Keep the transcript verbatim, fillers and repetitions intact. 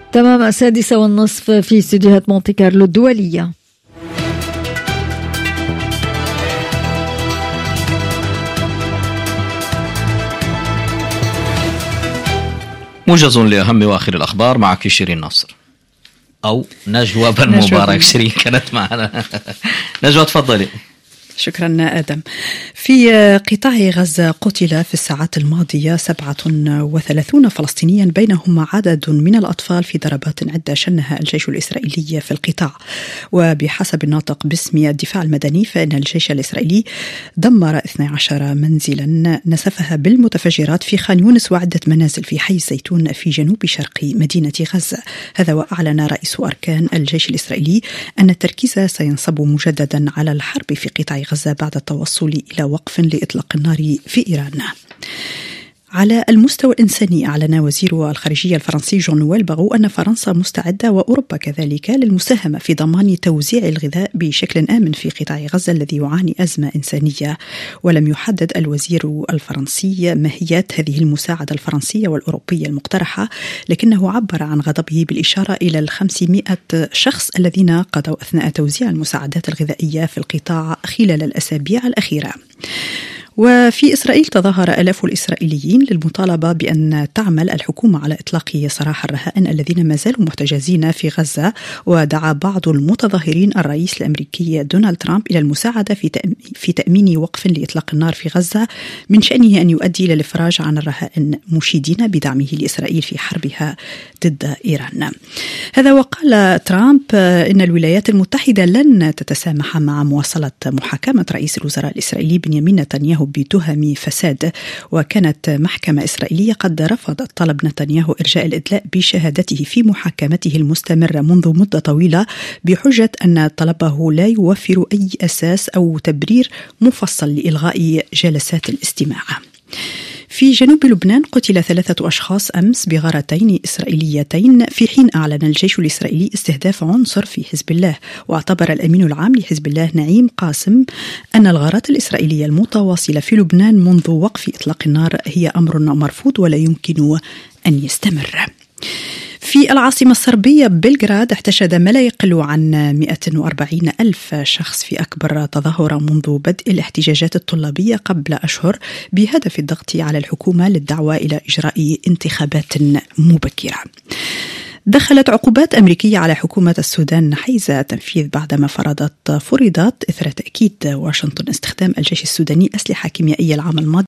تمام السادسة والنصف في استديوهات مونتي كارلو الدولية. موجز لأهم وآخر الأخبار معك شيرين ناصر أو نجوى بن مبارك. شيرين كانت معنا. نجوى تفضلي. شكرا آدم. في قطاع غزة قتل في الساعات الماضية سبعة وثلاثين فلسطينيا بينهم عدد من الأطفال في ضربات عدة شنها الجيش الإسرائيلي في القطاع. وبحسب الناطق باسم الدفاع المدني فإن الجيش الإسرائيلي دمر اثني عشر منزلا نسفها بالمتفجرات في خان يونس وعدة منازل في حي الزيتون في جنوب شرق مدينة غزة. هذا وأعلن رئيس أركان الجيش الإسرائيلي أن التركيز سينصب مجددا على الحرب في قطاع غزة بعد التوصل إلى وقف لإطلاق النار في إيران. على المستوى الإنساني أعلن وزير الخارجية الفرنسي جون نويل باغو أن فرنسا مستعدة وأوروبا كذلك للمساهمة في ضمان توزيع الغذاء بشكل آمن في قطاع غزة الذي يعاني أزمة إنسانية. ولم يحدد الوزير الفرنسي ماهيات هذه المساعدة الفرنسية والأوروبية المقترحة، لكنه عبر عن غضبه بالإشارة إلى الخمسمائة شخص الذين قضوا أثناء توزيع المساعدات الغذائية في القطاع خلال الأسابيع الأخيرة. وفي إسرائيل تظاهر آلاف الإسرائيليين للمطالبة بأن تعمل الحكومة على إطلاق سراح الرهائن الذين ما زالوا محتجزين في غزة. ودعا بعض المتظاهرين الرئيس الأمريكي دونالد ترامب إلى المساعدة في في تأمين وقف لإطلاق النار في غزة من شأنه أن يؤدي إلى الإفراج عن الرهائن، مشيدين بدعمه لإسرائيل في حربها ضد إيران. هذا وقال ترامب إن الولايات المتحدة لن تتسامح مع مواصلة محاكمة رئيس الوزراء الإسرائيلي بنيامين نتنياهو بتهم فساد. وكانت محكمة إسرائيلية قد رفضت طلب نتنياهو إرجاء الإدلاء بشهادته في محاكمته المستمرة منذ مدة طويلة بحجة أن طلبه لا يوفر أي أساس أو تبرير مفصل لإلغاء جلسات الاستماع. في جنوب لبنان قتل ثلاثة أشخاص أمس بغارتين إسرائيليتين في حين أعلن الجيش الإسرائيلي استهداف عنصر في حزب الله. واعتبر الأمين العام لحزب الله نعيم قاسم أن الغارات الإسرائيلية المتواصلة في لبنان منذ وقف إطلاق النار هي أمر مرفوض ولا يمكن أن يستمر. في العاصمة الصربية بلغراد احتشد ما لا يقل عن مئة وأربعين ألف شخص في أكبر تظاهرة منذ بدء الاحتجاجات الطلابية قبل أشهر بهدف الضغط على الحكومة للدعوة إلى إجراء انتخابات مبكرة. دخلت عقوبات أمريكية على حكومة السودان حيز تنفيذ بعدما فرضت فرضت إثر تأكيد واشنطن استخدام الجيش السوداني أسلحة كيميائية العام الماضي